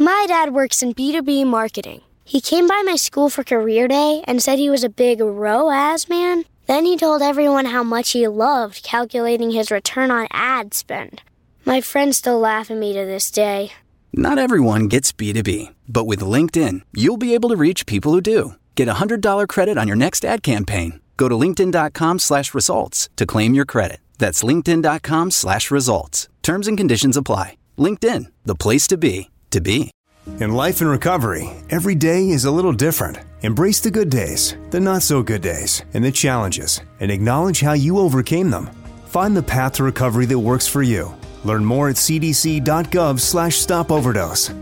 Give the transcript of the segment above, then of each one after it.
My dad works in B2B marketing. He came by my school for career day and said he was a big ROAS man. Then he told everyone how much he loved calculating his return on ad spend. My friends still laugh at me to this day. Not everyone gets B2B, but with LinkedIn, you'll be able to reach people who do. Get a $100 credit on your next ad campaign. Go to linkedin.com/results to claim your credit. That's linkedin.com/results. Terms and conditions apply. LinkedIn, the place to be, to be. In life and recovery, every day is a little different. Embrace the good days, the not so good days, and the challenges, and acknowledge how you overcame them. Find the path to recovery that works for you. Learn more at cdc.gov/stopoverdose.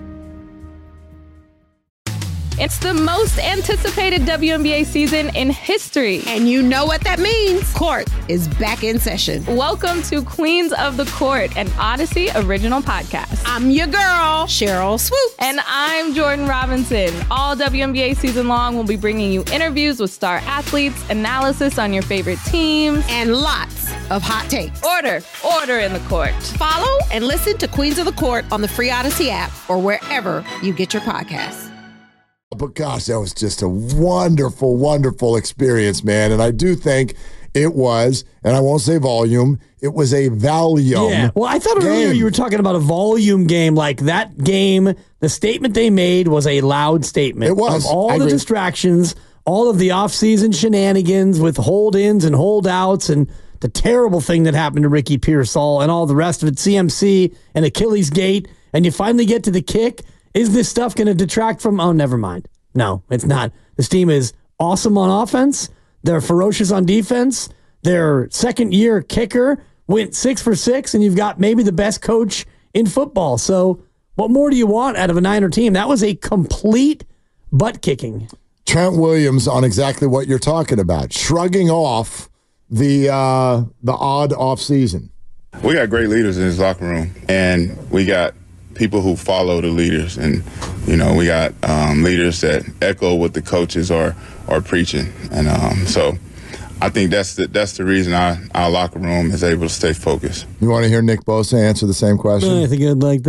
It's the most anticipated WNBA season in history. And you know what that means. Court is back in session. Welcome to Queens of the Court, an Odyssey original podcast. I'm your girl, Cheryl Swoop. And I'm Jordan Robinson. All WNBA season long, we'll be bringing you interviews with star athletes, analysis on your favorite teams, and lots of hot takes. Order in the court. Follow and listen to Queens of the Court on the free Odyssey app or wherever you get your podcasts. But gosh, that was just a wonderful, wonderful experience, man. And I do think it was, and I won't say volume, it was a Valium. Yeah, well, I thought earlier you were talking about a volume game. Like that game, the statement they made was a loud statement. It was. Of all the distractions, all of the offseason shenanigans with hold-ins and holdouts and the terrible thing that happened to Ricky Pearsall and all the rest of it, CMC and Achilles Gate, and you finally get to the kick. Is this stuff going to detract from? Oh, never mind. No, it's not. This team is awesome on offense. They're ferocious on defense. Their second-year kicker went 6 for 6, and you've got maybe the best coach in football. So what more do you want out of a Niner team? That was a complete butt kicking. Trent Williams on exactly what you're talking about, shrugging off the odd offseason. We got great leaders in this locker room, and we got people who follow the leaders, and we got leaders that echo what the coaches are preaching, and so I think that's the reason our locker room is able to stay focused. You want to hear Nick Bosa answer the same question? I think I'd like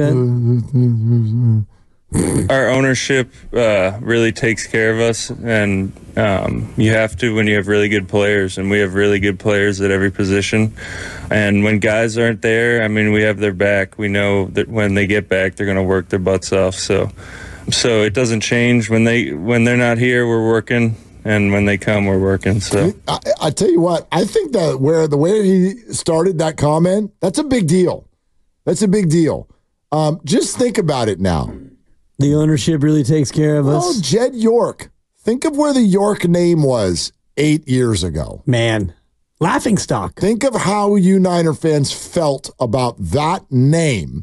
that. Our ownership really takes care of us, and you have to when you have really good players, and we have really good players at every position. And when guys aren't there, I mean, we have their back. We know that when they get back, they're going to work their butts off. So it doesn't change when they're not here. We're working, and when they come, we're working. So I tell you what, I think that the way he started that comment, that's a big deal. That's a big deal. Just think about it now. The ownership really takes care of us. Oh, Jed York. Think of where the York name was 8 years ago. Man, laughingstock. Think of how you Niner fans felt about that name.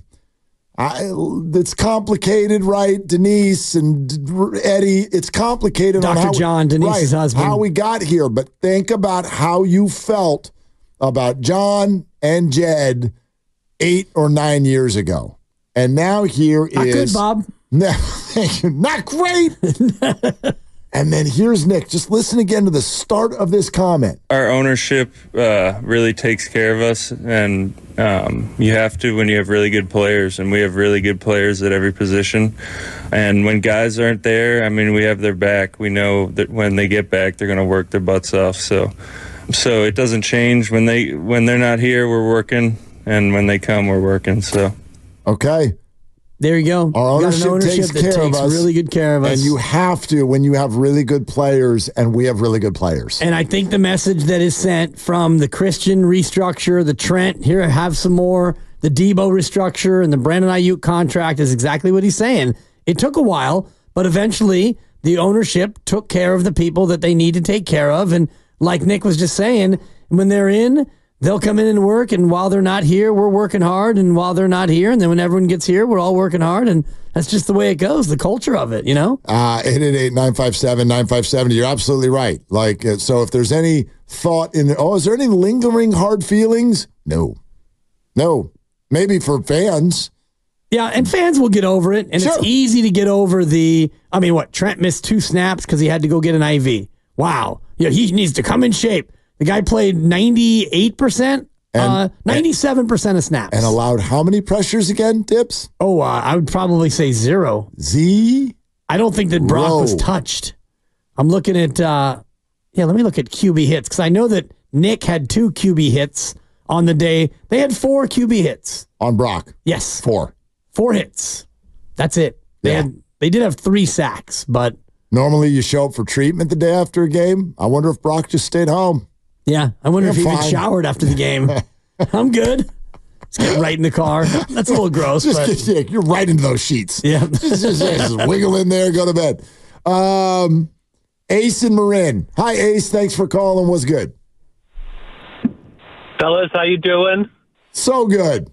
It's complicated, right? Denise and Eddie, it's complicated. Dr. John, Denise's husband. How we got here, but think about how you felt about John and Jed 8 or 9 years ago. And now here Not is... good, Bob. No, thank you. Not great. And then here's Nick. Just listen again to the start of this comment. Our ownership really takes care of us, and you have to when you have really good players, and we have really good players at every position. And when guys aren't there, I mean, we have their back. We know that when they get back, they're going to work their butts off. So it doesn't change when they're not here. We're working, and when they come, we're working. So okay. There you go. Our ownership takes care of us. Really good care of us. And you have to when you have really good players, and we have really good players. And I think the message that is sent from the Christian restructure, the Trent, here, have some more, the Debo restructure, and the Brandon Ayuk contract is exactly what he's saying. It took a while, but eventually the ownership took care of the people that they need to take care of. And like Nick was just saying, when they're in, they'll come in and work, and while they're not here, we're working hard, and while they're not here, and then when everyone gets here, we're all working hard, and that's just the way it goes, the culture of it, 888-957-9570. You're absolutely right. Like, so if there's any thought is there any lingering hard feelings? No. Maybe for fans. Yeah, and fans will get over it, and It's easy to get over Trent missed 2 snaps because he had to go get an IV. Wow. Yeah, he needs to come in shape. The guy played 98%, And 97% of snaps. And allowed how many pressures again, Dips? Oh, I would probably say 0. I don't think that Brock was touched. I'm looking at, let me look at QB hits, because I know that Nick had 2 QB hits on the day. They had 4 QB hits. On Brock? Yes. 4 hits. That's it. They did have 3 sacks, but... Normally you show up for treatment the day after a game. I wonder if Brock just stayed home. Yeah, I wonder if he even showered after the game. I'm good. Just get right in the car. That's a little gross. You're right into those sheets. Yeah. just wiggle in there, go to bed. Ace and Marin. Hi, Ace. Thanks for calling. What's good? Fellas, how you doing? So good.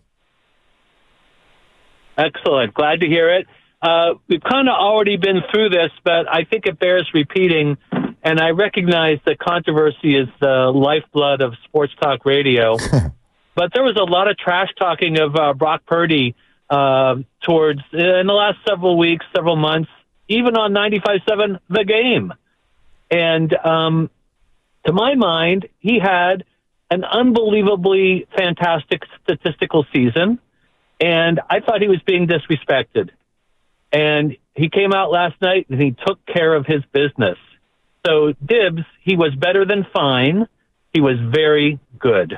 Excellent. Glad to hear it. We've kind of already been through this, but I think it bears repeating. And I recognize that controversy is the lifeblood of sports talk radio. But there was a lot of trash talking of Brock Purdy in the last several weeks, several months, even on 95.7 The Game. And to my mind, he had an unbelievably fantastic statistical season. And I thought he was being disrespected. And he came out last night and he took care of his business. So, Dibs, he was better than fine. He was very good.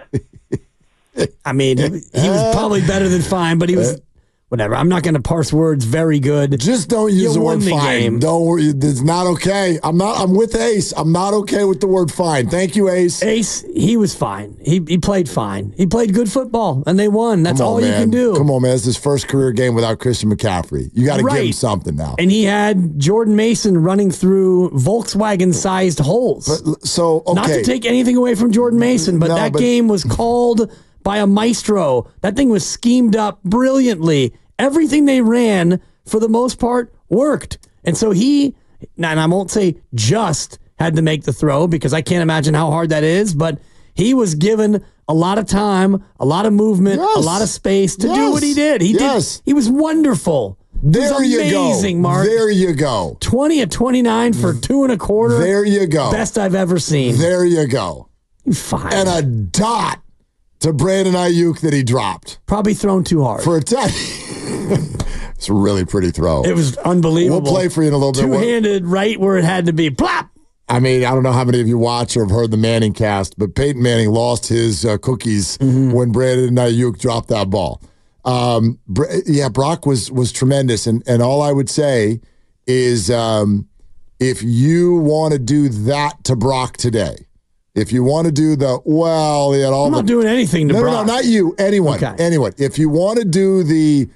I mean, he was probably better than fine, but he was whatever. I'm not going to parse words. Very good. Just don't use the word fine. Don't worry. It's not okay. I'm with Ace. I'm not okay with the word fine. Thank you, Ace. Ace, he was fine. He played fine. He played good football, and they won. That's all you can do. Come on, man. It's his first career game without Christian McCaffrey. You got to give him something now. And he had Jordan Mason running through Volkswagen-sized holes. Not to take anything away from Jordan Mason, but that game was called by a maestro. That thing was schemed up brilliantly. Everything they ran, for the most part, worked. And so and I won't say just had to make the throw, because I can't imagine how hard that is, but he was given a lot of time, a lot of movement, a lot of space to do what he did. He was wonderful. There you go. Amazing, Mark. There you go. 20 of 29 for 2 1/4. There you go. Best I've ever seen. There you go. Fine. And a dot to Brandon Ayuk that he dropped. Probably thrown too hard. For a touch. It's a really pretty throw. It was unbelievable. We'll play for you in a little bit. Two-handed right where it had to be. Plop! I mean, I don't know how many of you watch or have heard the Manning cast, but Peyton Manning lost his cookies when Brandon Ayuk dropped that ball. Brock was tremendous. And all I would say is if you want to do that to Brock today, if you want to do I'm not doing anything to Brock. No, not you. Anyone. Okay. Anyone. If you want to do the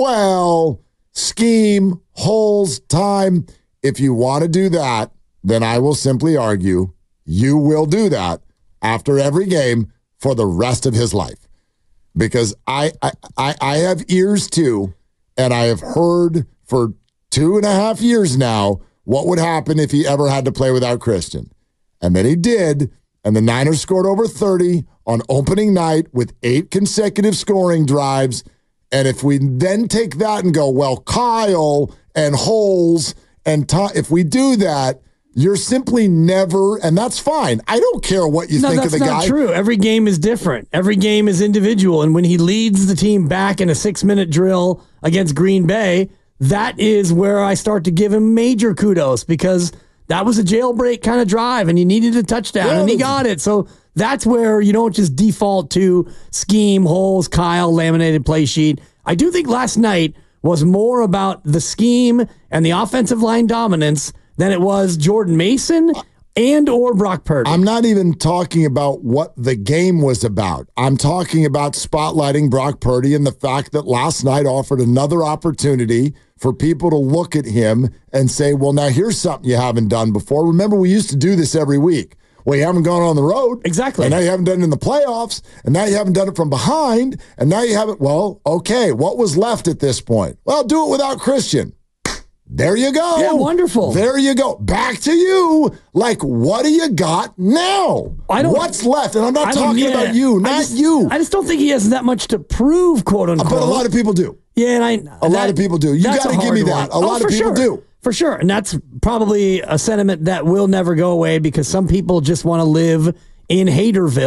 scheme, holes, time, if you want to do that, then I will simply argue you will do that after every game for the rest of his life. Because I have ears too, and I have heard for 2.5 years now what would happen if he ever had to play without Christian. And then he did, and the Niners scored over 30 on opening night with 8 consecutive scoring drives. And if we then take that and go, well, Kyle and Holes and if we do that, you're simply never, and that's fine. I don't care what you think of the guy. No, that's not true. Every game is different. Every game is individual. And when he leads the team back in a 6-minute drill against Green Bay, that is where I start to give him major kudos, because that was a jailbreak kind of drive and he needed a touchdown and he got it. So that's where you don't just default to scheme, holes, Kyle, laminated play sheet. I do think last night was more about the scheme and the offensive line dominance than it was Jordan Mason and or Brock Purdy. I'm not even talking about what the game was about. I'm talking about spotlighting Brock Purdy and the fact that last night offered another opportunity for people to look at him and say, well, now here's something you haven't done before. Remember, we used to do this every week. Well, you haven't gone on the road. Exactly. And now you haven't done it in the playoffs. And now you haven't done it from behind. And now you haven't. Well, okay, what was left at this point? Well, do it without Christian. There you go. Yeah, wonderful. There you go. Back to you. Like, what do you got now? What's left? And I'm not talking about you, you. I just don't think he has that much to prove, quote unquote. But a lot of people do. Yeah, and a lot of people do. You got to give me that. A lot of people do. For sure. And that's probably a sentiment that will never go away, because some people just want to live in Haterville. Yep.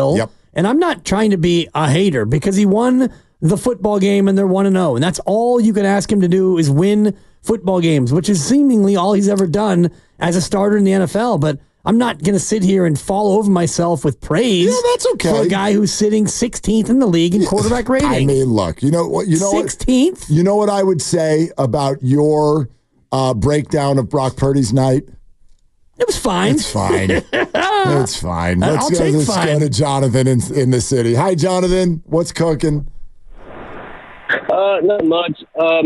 And I'm not trying to be a hater because he won the football game and they're 1-0. And that's all you can ask him to do is win football games, which is seemingly all he's ever done as a starter in the NFL. But I'm not going to sit here and fall over myself with praise. Yeah, that's okay. For a guy who's sitting 16th in the league in quarterback rating. I mean, look, you know what? 16th? You know what I would say about your breakdown of Brock Purdy's night? It was fine. It's fine. It's fine. Let's go to Jonathan in the city. Hi, Jonathan. What's cooking? Not much.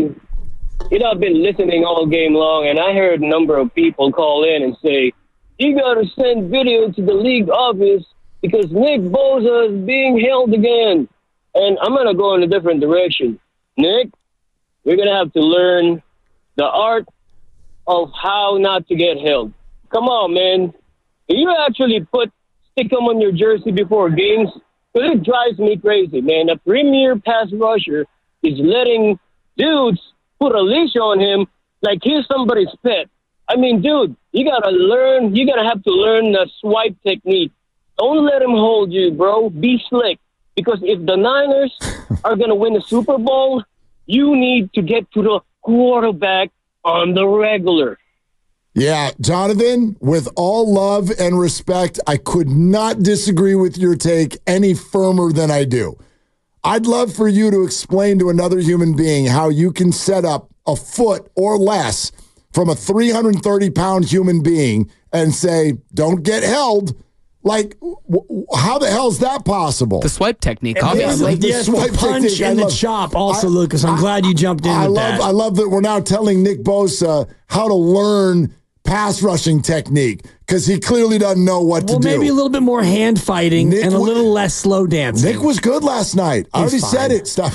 I've been listening all game long, and I heard a number of people call in and say, you got to send video to the league office because Nick Bosa is being held again. And I'm going to go in a different direction. Nick, we're going to have to learn the art of how not to get held. Come on, man. You actually stick them on your jersey before games? Because it drives me crazy, man. A premier pass rusher is letting dudes put a leash on him like he's somebody's pet. I mean, dude, you're going to have to learn the swipe technique. Don't let him hold you, bro. Be slick. Because if the Niners are going to win the Super Bowl, you need to get to the quarterback on the regular. Yeah, Jonathan, with all love and respect, I could not disagree with your take any firmer than I do. I'd love for you to explain to another human being how you can set up a foot or less from a 330-pound human being and say, don't get held. Like, how the hell is that possible? The swipe technique, obviously. Yes, the punch and the chop also, Lucas. I'm glad you jumped in with that. I love that we're now telling Nick Bosa how to learn pass rushing technique because he clearly doesn't know what to do. Maybe a little bit more hand fighting and a little less slow dancing. Nick was good last night. I already said it. Stop.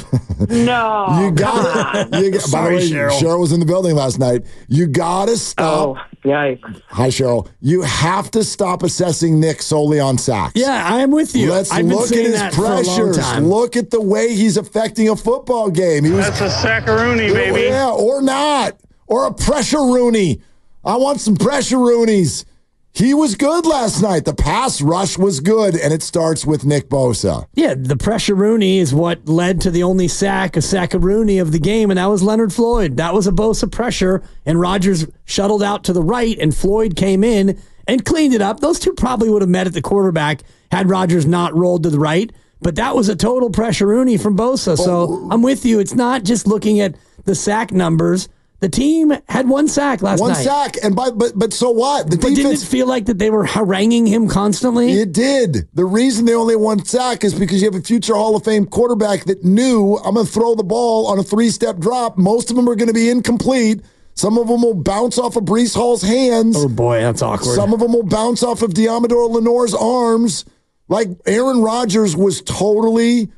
No. You got it. By the way, Cheryl was in the building last night. You got to stop. Oh, yikes. Hi, Cheryl. You have to stop assessing Nick solely on sacks. Yeah, I'm with you. Let's I've look at his pressures. Look at the way he's affecting a football game. That's a sackaroonie, baby. Yeah, or not. Or a pressure Rooney. I want some pressure Roonies. He was good last night. The pass rush was good, and it starts with Nick Bosa. Yeah, the pressure Rooney is what led to the only sack-a-Rooney of the game, and that was Leonard Floyd. That was a Bosa pressure, and Rodgers shuttled out to the right, and Floyd came in and cleaned it up. Those two probably would have met at the quarterback had Rodgers not rolled to the right, but that was a total pressure Rooney from Bosa. So I'm with you. It's not just looking at the sack numbers. The team had one sack last night. One sack, and but so what? Didn't it feel like that they were haranguing him constantly? It did. The reason they only had one sack is because you have a future Hall of Fame quarterback that knew, I'm going to throw the ball on a 3-step drop. Most of them are going to be incomplete. Some of them will bounce off of Breece Hall's hands. Oh, boy, that's awkward. Some of them will bounce off of Diamador Lenoir's arms. Like, Aaron Rodgers was totally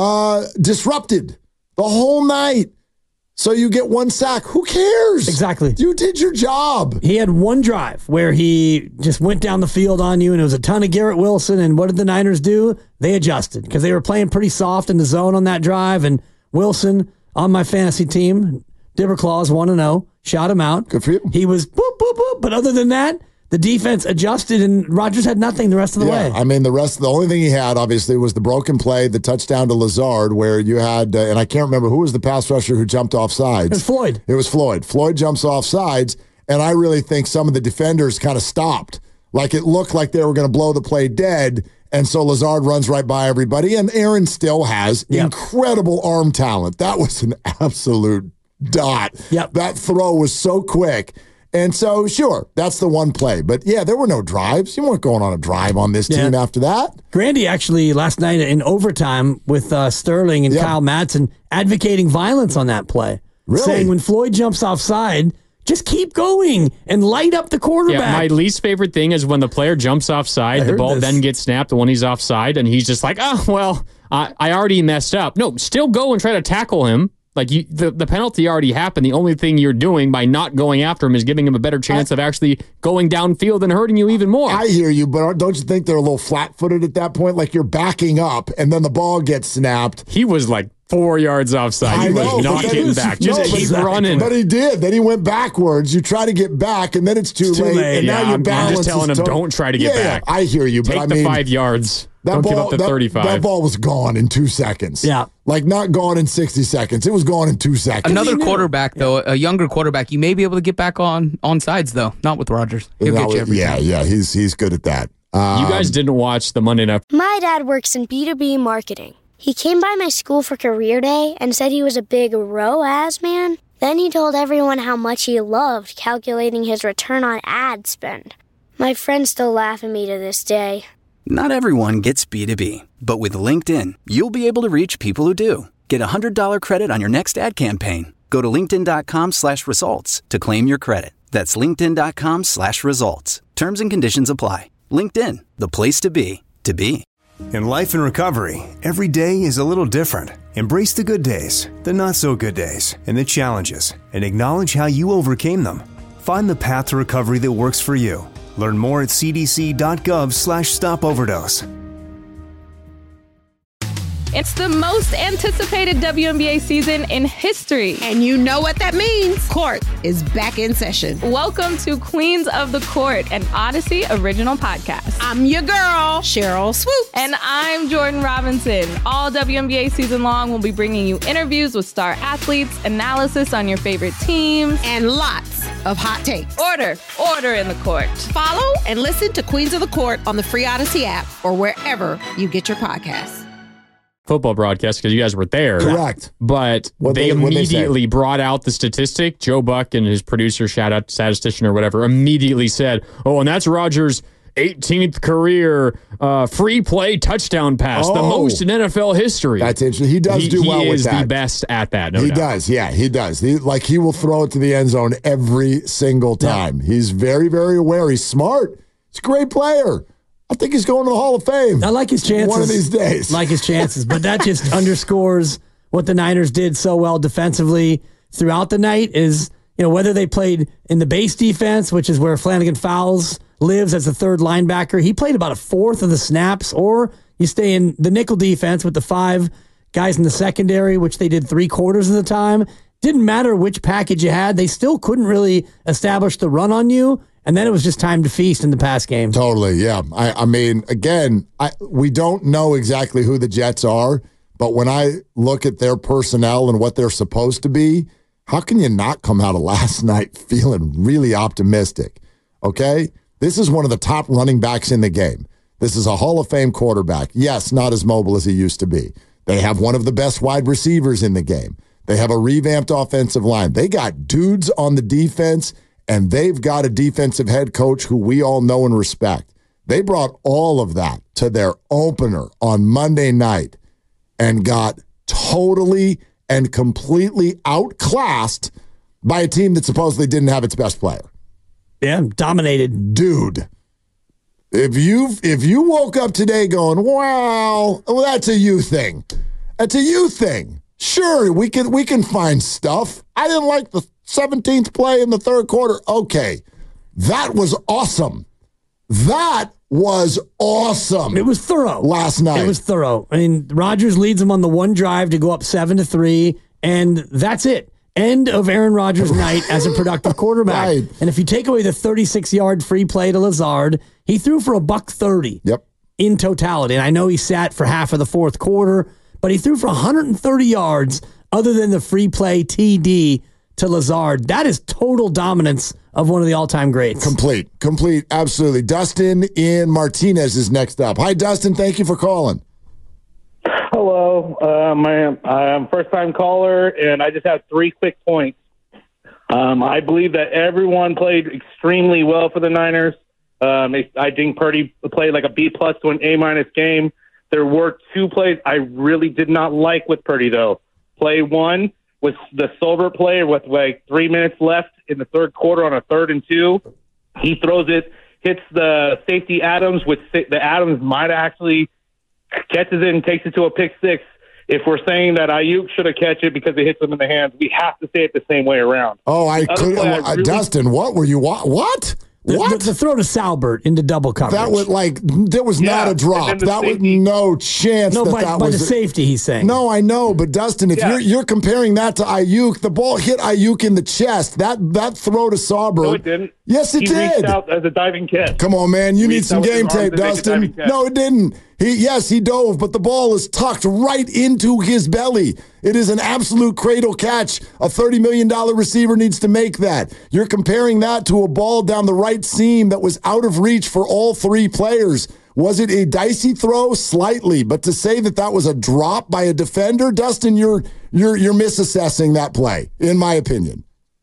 disrupted the whole night. So you get one sack. Who cares? Exactly. You did your job. He had one drive where he just went down the field on you, and it was a ton of Garrett Wilson. And what did the Niners do? They adjusted because they were playing pretty soft in the zone on that drive. And Wilson on my fantasy team, Dibberclaws 1-0, shot him out. Good for you. He was boop, boop, boop. But other than that, the defense adjusted, and Rodgers had nothing the rest of the way. I mean, the only thing he had, obviously, was the broken play, the touchdown to Lazard, where you had, and I can't remember who was the pass rusher who jumped off sides. It was Floyd. It was Floyd. Floyd jumps off sides, and I really think some of the defenders kind of stopped. Like, it looked like they were going to blow the play dead, and so Lazard runs right by everybody, and Aaron still has incredible arm talent. That was an absolute dot. Yep. That throw was so quick. And so, sure, that's the one play. But, yeah, there were no drives. You weren't going on a drive on this team after that. Grandy actually last night in overtime with Sterling and Kyle Madsen advocating violence on that play. Really? Saying when Floyd jumps offside, just keep going and light up the quarterback. Yeah, my least favorite thing is when the player jumps offside, the ball then gets snapped when he's offside, and he's just like, oh, well, I already messed up. No, still go and try to tackle him. Like, the penalty already happened. The only thing you're doing by not going after him is giving him a better chance of actually going downfield and hurting you even more. I hear you, but don't you think they're a little flat-footed at that point? Like, you're backing up, and then the ball gets snapped. He was, like, 4 yards offside. He was not getting back. Just keep running. But he did. Then he went backwards. You try to get back, and then it's too late. And now your balance. I'm just telling him, don't try to get back. I hear you. Take the 5 yards. Don't give up the 35. That ball was gone in 2 seconds. Yeah. Like not gone in 60 seconds. It was gone in 2 seconds. Another quarterback, though, a younger quarterback, you may be able to get back on sides, though. Not with Rodgers. He'll get you every time. Yeah, he's good at that. You guys didn't watch the Monday Night. My dad works in B2B marketing. He came by my school for career day and said he was a big ROAS man. Then he told everyone how much he loved calculating his return on ad spend. My friends still laugh at me to this day. Not everyone gets B2B, but with LinkedIn, you'll be able to reach people who do. Get $100 credit on your next ad campaign. Go to linkedin.com/results to claim your credit. That's linkedin.com/results. Terms and conditions apply. LinkedIn, the place to be, to be. In life and recovery, every day is a little different. Embrace the good days, the not so good days, and the challenges, and acknowledge how you overcame them. Find the path to recovery that works for you. Learn more at cdc.gov/stopoverdose. It's the most anticipated WNBA season in history. And you know what that means. Court is back in session. Welcome to Queens of the Court, an Odyssey original podcast. I'm your girl, Cheryl Swoops. And I'm Jordan Robinson. All WNBA season long, we'll be bringing you interviews with star athletes, analysis on your favorite teams, and lots of hot takes. Order in the court. Follow and listen to Queens of the Court on the free Odyssey app or wherever you get your podcasts. Football broadcast because you guys were there. Correct. But they immediately brought out the statistic. Joe Buck and his producer, shout out statistician or whatever, immediately said, and that's Rodgers' 18th career free play touchdown pass, the most in NFL history. That's interesting. He does do well with that. He is the best at that. No he doubt. does. Yeah, he does. He will throw it to the end zone every single time. Yeah. He's very, very aware. He's smart. He's a great player. I think he's going to the Hall of Fame. I like his chances. One of these days. Like his chances. But that just underscores what the Niners did so well defensively throughout the night is, whether they played in the base defense, which is where Flanagan Fowles lives as a third linebacker. He played about a fourth of the snaps, or you stay in the nickel defense with the 5 guys in the secondary, which they did 3/4 of the time. Didn't matter which package you had. They still couldn't really establish the run on you. And then it was just time to feast in the pass game. Totally, yeah. I mean, again, we don't know exactly who the Jets are, but when I look at their personnel and what they're supposed to be, how can you not come out of last night feeling really optimistic? Okay? This is one of the top running backs in the game. This is a Hall of Fame quarterback. Yes, not as mobile as he used to be. They have one of the best wide receivers in the game. They have a revamped offensive line. They got dudes on the defense, and they've got a defensive head coach who we all know and respect. They brought all of that to their opener on Monday night and got totally and completely outclassed by a team that supposedly didn't have its best player. Yeah, dominated. Dude, if you woke up today going, well, that's a you thing. That's a you thing. Sure, we can find stuff. I didn't like the 17th play in the third quarter. Okay, that was awesome. That was awesome. It was thorough. Last night. It was thorough. I mean, Rodgers leads them on the one drive to go up 7-3, and that's it. End of Aaron Rodgers' night as a productive quarterback. Right. And if you take away the 36-yard free play to Lazard, he threw for $130 in totality. And I know he sat for half of the fourth quarter, but he threw for 130 yards other than the free play TD to Lazard. That is total dominance of one of the all-time greats. Complete, absolutely. Dustin in Martinez is next up. Hi, Dustin. Thank you for calling. Hello. I'm a first-time caller, and I just have 3 quick points. I believe that everyone played extremely well for the Niners. I think Purdy played like a B+ to an A- game. There were 2 plays I really did not like with Purdy, though. Play 1 was the Solbert play with like 3 minutes left in the third quarter on a 3rd and 2. He throws it, hits the safety Adams, which the Adams might actually catches it and takes it to a pick 6. If we're saying that Ayuk should have catch it because it hits him in the hands, we have to say it the same way around. Oh, I couldn't. Dustin, what were you? What? The throw to Salbert into double coverage. That was there was not a drop. That was no chance. No, that by was the safety, he's saying. No, I know, but Dustin, if you're comparing that to Ayuk, the ball hit Ayuk in the chest. That throw to Salbert. No, it didn't. Yes, it did. He reached out as a diving catch. Come on, man. You need some game tape, Dustin. No, it didn't. He dove, but the ball is tucked right into his belly. It is an absolute cradle catch. A $30 million receiver needs to make that. You're comparing that to a ball down the right seam that was out of reach for all three players. Was it a dicey throw? Slightly, but to say that was a drop by a defender, Dustin, you're misassessing that play, in my opinion.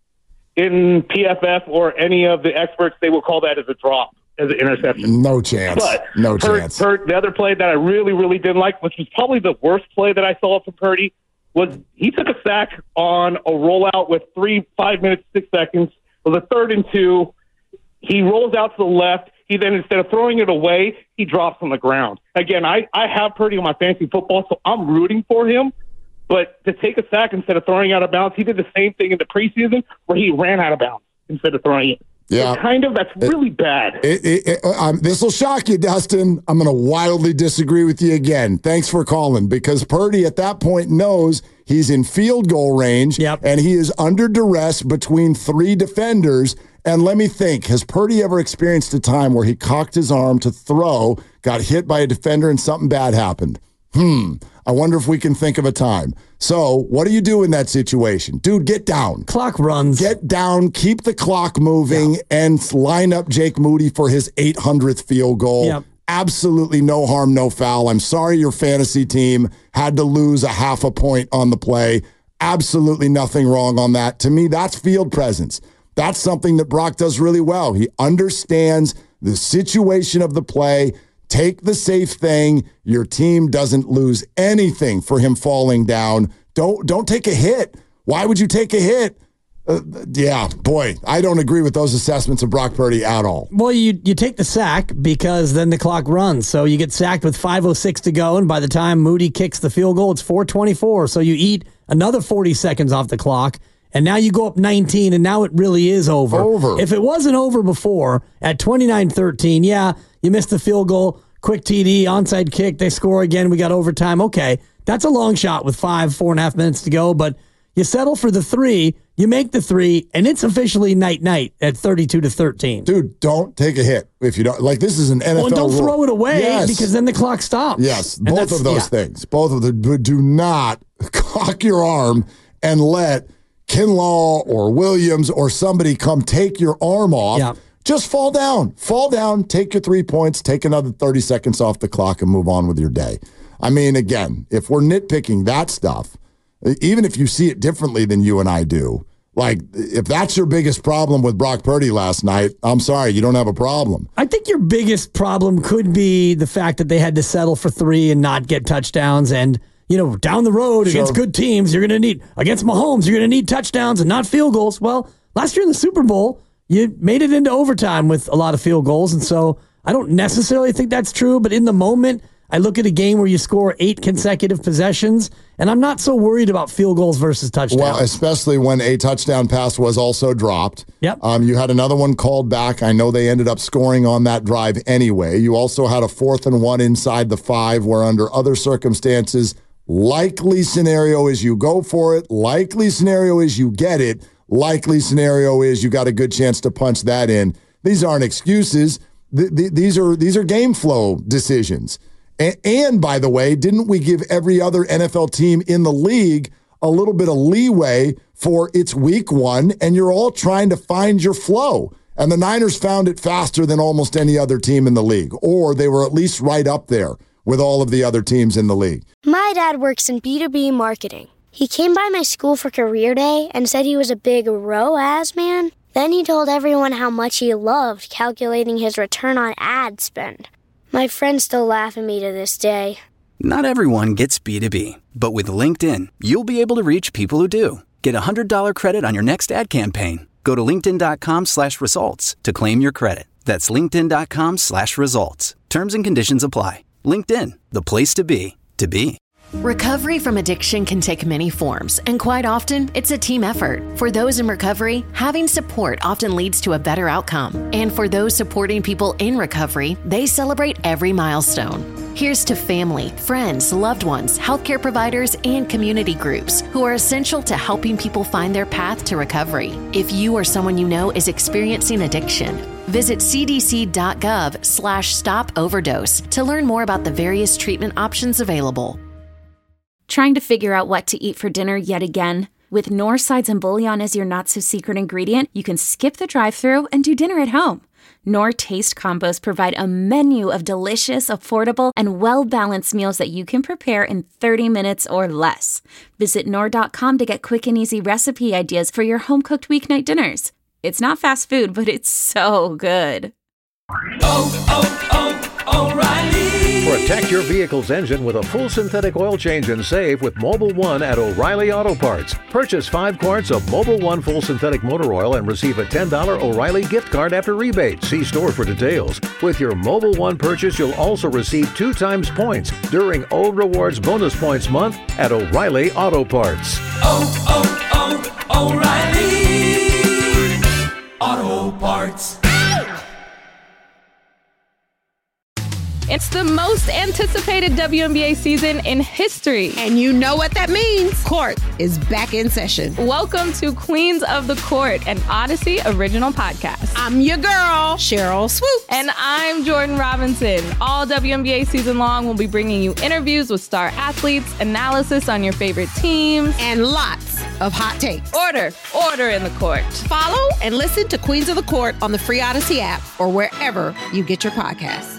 In PFF or any of the experts, they will call that as a drop, as an interception. No chance. Chance. The other play that I really, really didn't like, which was probably the worst play that I saw from Purdy, was he took a sack on a rollout with 5 minutes, 6 seconds. It was a 3rd and 2. He rolls out to the left. He then, instead of throwing it away, he drops on the ground. Again, I have Purdy on my fantasy football, so I'm rooting for him. But to take a sack instead of throwing out of bounds, he did the same thing in the preseason where he ran out of bounds instead of throwing it. Yeah. That's really bad. This will shock you, Dustin. I'm going to wildly disagree with you again. Thanks for calling, because Purdy at that point knows he's in field goal range, and he is under duress between 3 defenders. And let me think, has Purdy ever experienced a time where he cocked his arm to throw, got hit by a defender, and something bad happened? I wonder if we can think of a time. So what do you do in that situation? Dude, get down. Clock runs. Get down, keep the clock moving, and line up Jake Moody for his 800th field goal. Yep. Absolutely no harm, no foul. I'm sorry your fantasy team had to lose a half a point on the play. Absolutely nothing wrong on that. To me, that's field presence. That's something that Brock does really well. He understands the situation of the play. Take the safe thing. Your team doesn't lose anything for him falling down. Don't take a hit. Why would you take a hit? I don't agree with those assessments of Brock Purdy at all. Well, you take the sack because then the clock runs. So you get sacked with 5:06 to go, and by the time Moody kicks the field goal, it's 4:24. So you eat another 40 seconds off the clock, and now you go up 19, and now it really is over. If it wasn't over before at 29-13, you missed the field goal, quick TD, onside kick, they score again, we got overtime. Okay, that's a long shot with 4.5 minutes to go, but you settle for the 3, you make the 3, and it's officially night-night at 32-13. Dude, don't take a hit if you don't. Like, this is an NFL rule. Don't throw it away because then the clock stops. Yes, both of those things. Both of them. Do not cock your arm and let Kinlaw or Williams or somebody come take your arm off. Yeah. Just fall down. Fall down, take your 3 points, take another 30 seconds off the clock, and move on with your day. I mean, again, if we're nitpicking that stuff, even if you see it differently than you and I do, like, if that's your biggest problem with Brock Purdy last night, I'm sorry, you don't have a problem. I think your biggest problem could be the fact that they had to settle for 3 and not get touchdowns. And, down the road against good teams, you're going to need, against Mahomes, you're going to need touchdowns and not field goals. Well, last year in the Super Bowl, you made it into overtime with a lot of field goals. And so I don't necessarily think that's true, but in the moment, I look at a game where you score 8 consecutive possessions, and I'm not so worried about field goals versus touchdowns. Well, especially when a touchdown pass was also dropped. Yep. You had another one called back. I know they ended up scoring on that drive anyway. You also had a 4th and 1 inside the 5, where under other circumstances, likely scenario is you go for it. Likely scenario is you get it. Likely scenario is you got a good chance to punch that in. These aren't excuses. These are game flow decisions. And by the way, didn't we give every other NFL team in the league a little bit of leeway for its week 1, and you're all trying to find your flow? And the Niners found it faster than almost any other team in the league, or they were at least right up there with all of the other teams in the league. My dad works in B2B marketing. He came by my school for career day and said he was a big ROAS man. Then he told everyone how much he loved calculating his return on ad spend. My friends still laugh at me to this day. Not everyone gets B2B, but with LinkedIn, you'll be able to reach people who do. Get a $100 credit on your next ad campaign. Go to linkedin.com/results to claim your credit. That's linkedin.com/results. Terms and conditions apply. LinkedIn, the place to be, to be. Recovery from addiction can take many forms, and quite often, it's a team effort. For those in recovery, having support often leads to a better outcome. And for those supporting people in recovery, they celebrate every milestone. Here's to family, friends, loved ones, healthcare providers, and community groups who are essential to helping people find their path to recovery. If you or someone you know is experiencing addiction, visit cdc.gov/stop-overdose to learn more about the various treatment options available. Trying to figure out what to eat for dinner yet again? With Knorr sides and bouillon as your not-so-secret ingredient, you can skip the drive-thru and do dinner at home. Knorr Taste Combos provide a menu of delicious, affordable, and well-balanced meals that you can prepare in 30 minutes or less. Visit Knorr.com to get quick and easy recipe ideas for your home-cooked weeknight dinners. It's not fast food, but it's so good. O'Reilly. Protect your vehicle's engine with a full synthetic oil change and save with Mobil 1 at O'Reilly Auto Parts. Purchase 5 quarts of Mobil 1 full synthetic motor oil and receive a $10 O'Reilly gift card after rebate. See store for details. With your Mobil 1 purchase, you'll also receive 2 times points during O Rewards Bonus Points Month at O'Reilly Auto Parts. O'Reilly Auto Parts. It's the most anticipated WNBA season in history. And you know what that means. Court is back in session. Welcome to Queens of the Court, an Odyssey original podcast. I'm your girl, Cheryl Swoop. And I'm Jordan Robinson. All WNBA season long, we'll be bringing you interviews with star athletes, analysis on your favorite teams, and lots of hot takes. Order in the court. Follow and listen to Queens of the Court on the free Odyssey app or wherever you get your podcasts.